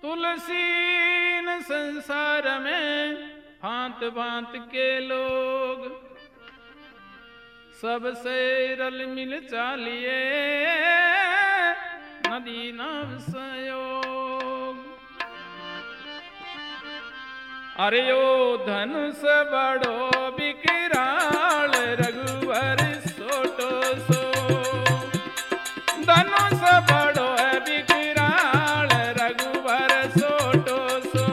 तुलसी न संसार में भांत भांत के लोग, सबसे रल मिल चालिए नदी नव संयोग। अरे ओ धनुष बड़ो विकराल रघुवर सोटो सो, धनुष बड़ो विकराल रघुवर सोटो सो,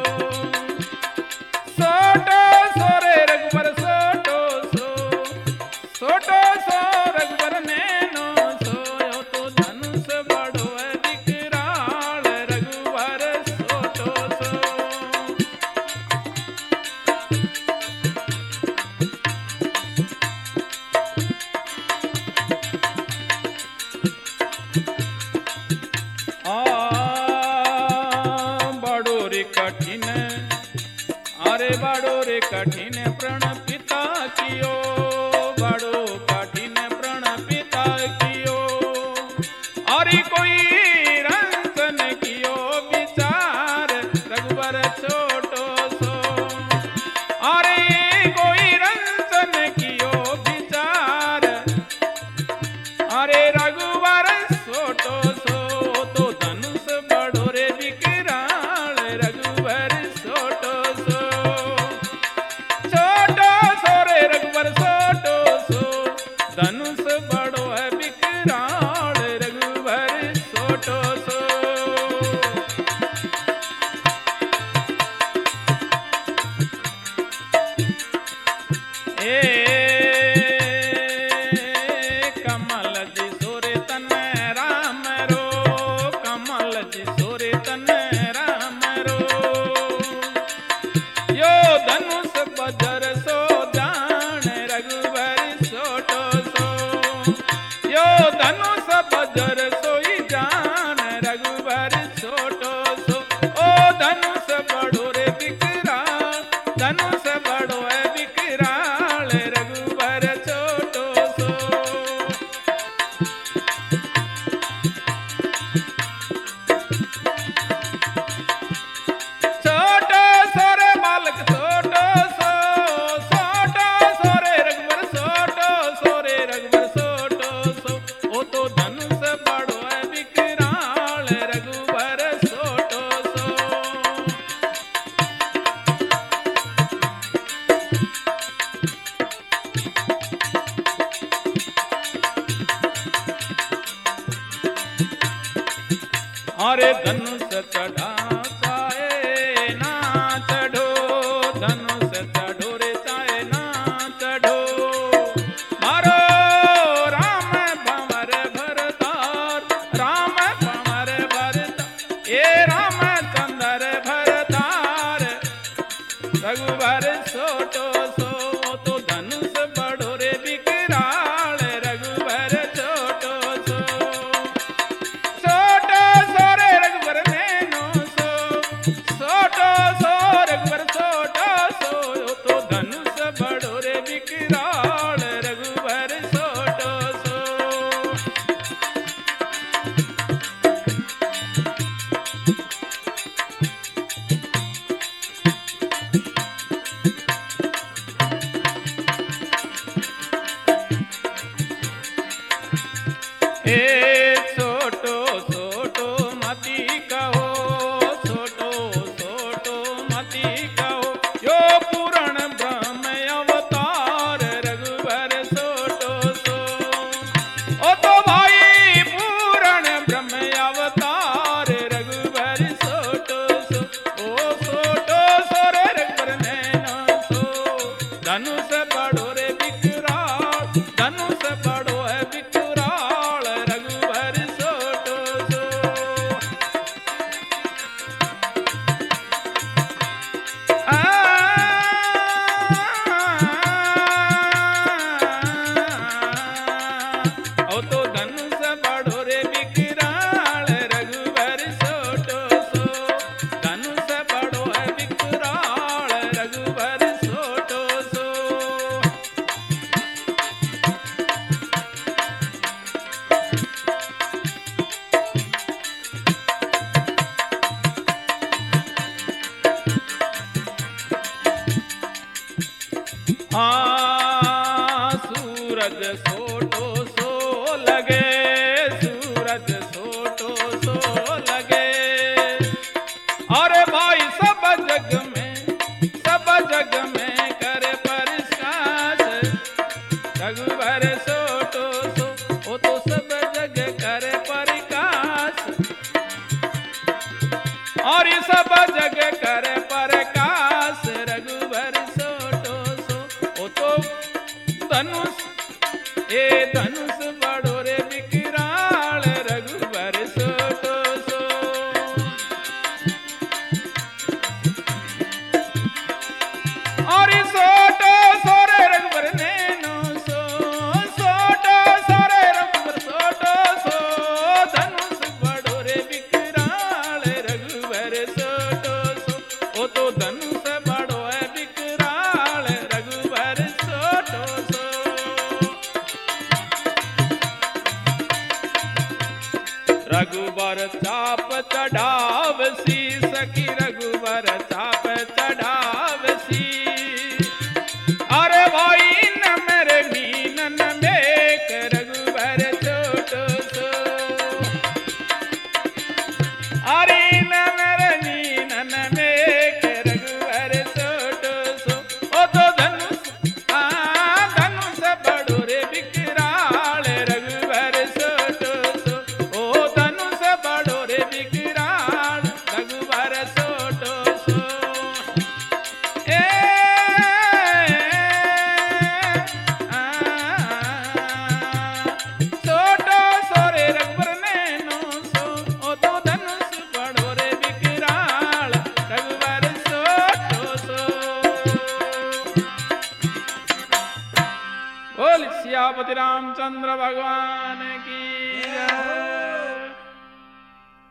सोटो सो रे रघुवर सोटो सो, सोटो सो रघुवर नैनो सोयो, तो धनुष बड़ो विकराल रघुवर सोटो सो। बड़ो रे कठिन, अरे बड़ो रे कठिन प्रण पिता कियो, बड़ो कठिन प्रण पिता कियो, अरे कोई रंसन कियो विचार रघुवर छोटो सो, अरे कोई रंसन कियो विचार, अरे रघुवर छोटो सो, तो धनुष बड़ो रे विकराल रघुवर छोटो सो, छोटो सो रे रघुवर छोटो सो, धनुष बड़ो है विकराल रघुवर छोटो सो। कमल जी सोरे तन राम रो, कमल जी सोरे तन राम रो, यो धनुष बजर सो जान रघुवर सोटो सो, यो धनुष बजर सोई जान रघुवर सोटो सो, ओ धनुष बड़ो रे विकराल, धनुष बड़ो है विकराल रघुवर छोटो सो। छोटो सो रे बालक छोटो सो, छोटो सो रे रघुवर छोटो सो रे रघुवर छोटो सो, ओ तो धनुष बड़ो है विकराल रघुवर छोटो सो। अरे धनुष चढ़ा चाहे ना चढ़ो, धनुष चढ़ो रे चाहे ना चढ़ो, मारो राम भंवर भरतार, राम भंवर भरतार, ये रामचंद्र भरतार रघुवर सोटो सो, तो धनुष बड़ो रे विकराल रघुवर छोटो सो, छोटो सो रे रघुवर नैनो सो, छोटो सो रघुवर छोटो सो, तो धनुष बड़ो रे विकराल रघुवर छोटो सो। सूरज सोटो सो लगे, सूरज सोटो सो लगे। अरे भाई सब जग में करे प्रकाश, रघुबर सोटो सो, वो तो सब जग करे प्रकाश। और ये सब जग करे प्रकाश, रघुबर सोटो सो, वो तो धनुष, ए धनुष बड़ो रे विकराल, रघुबर सोटो सो। और सोटो सो रे रघुबर नैनो सो, सोटो सो रे रघुबर सोटो सो, धनुष बड़ो रे विकराल, रघुबर सोटो सो, वो तो धनुष बड़ो है विकराल, रघुबर सोटो सो। रघुबर चाप चढ़ावसी सखी, रघुबर चाप चढ़ावसी। अरे भाई न मेरे मीनन में रघुबर छोटो सो, अरे न मेरे मीनन में रघुबर छोटो सो, ओ तो धनुष धनुष बड़ो रे विकराल, रघुबर छोटो सो, ओ धनुष बड़ो रे विकराल, रघुबर छोटो सो। छोटो सो रे रघुबर नैनो सो, ओ तो धनुष बड़ो रे विकराल, रघुबर छोटो सो। बोल सियापति रामचंद्र भगवान की।